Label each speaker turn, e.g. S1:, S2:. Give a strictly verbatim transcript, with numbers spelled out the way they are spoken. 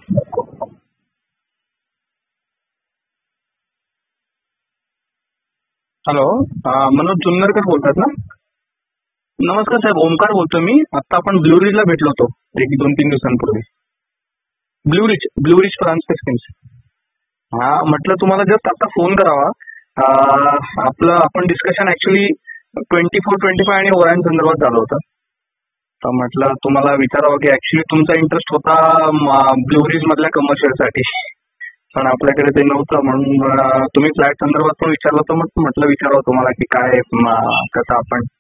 S1: Hello. अं, मनोज जुन्नरकर बोलतात ना? नमस्कार साहेब, ओमकार बोलतो मी. आता आपण ब्लू रिजला भेटलो होतो एक दोन तीन दिवसांपूर्वी. Blue rich blue rich France systems. हा, म्हटलं तुम्हाला जस्ट आता फोन करावा. अं, आपलं आपण discussion actually twenty four twenty five आणि ओरान संदर्भात झालं होतं. तर म्हटलं तुम्हाला विचारावं की ऍक्च्युली तुमचा इंटरेस्ट होता ब्लू रिज मधल्या कमर्शियलसाठी, पण आपल्याकडे ते नव्हतं म्हणून अं, तुम्ही फ्लॅट संदर्भात पण विचारलं, तर मग म्हटलं विचारावं तुम्हाला की काय, म, कसं आपण